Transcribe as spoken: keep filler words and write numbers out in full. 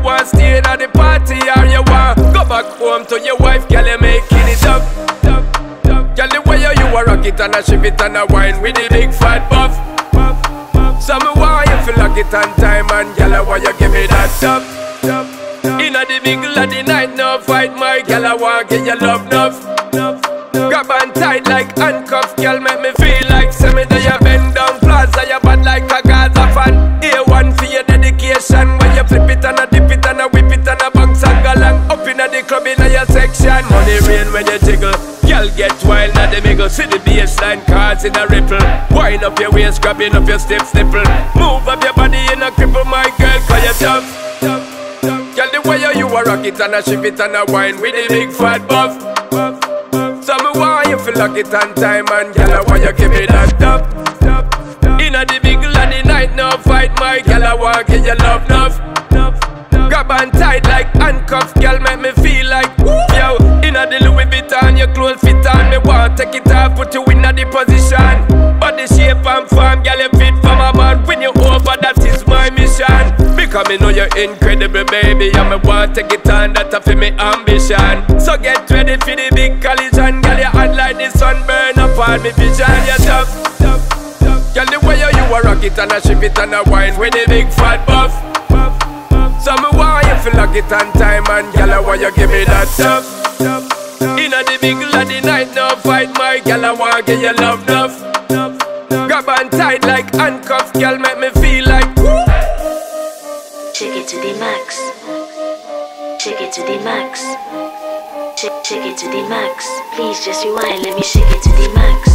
want stay at the party or you want go back home to your wife, girl, you making it up. Girl, the way you a rock it and a shift it and a wine with the big fat buff. So me want you feel lock it on time and girl, I want you give me that top. Inna the middle of the night, no fight, my girl, I want give you love, love. Grab and tight like handcuff, girl, make me feel like semi that you bend down plaza, you bad like a Gaza fan. A one for your dedication, when you flip it and a dip it and a whip it and a box and go long. Up inna the club inna your section, money rain when you jiggle. Girl get wild at the middle, see the baseline cards in a ripple. Wind up your waist, grabbing up your stiff nipple. Move up your body in a cripple, my girl, cause you're tough. Girl, the way you a rock it and a shift it and a wine with the big fat buff. So me want you feel lock it on time and girl, I want you give me that top. Inna the middle of the night, no fight, my girl, I want give you love, love. Grab and tight like handcuff, girl, make me feel like yo. Inna the Louis Vuitton, your clothes fit on. Me want take it off, put you in a the position. Body shape and form, girl, you fit for my man. When you over, that is my mission. Because me know you're incredible, baby, and me want take it on, that's for me ambition. So get ready for the big collision, girl, you hot like the sun, burn up on me vision. You're tough, girl, the way you, you a rock it and a shift it and a wine with the big fat buff. So me want you feel lock it on time and girl, I want you give me that top. Inna the middle of the night, no fight, my girl, I want give you love, love. Grab and tight like handcuff, girl, make me feel like shake it to the max. Shake it to the max. Shake, shake it to the max. Please just rewind, let me shake it to the max.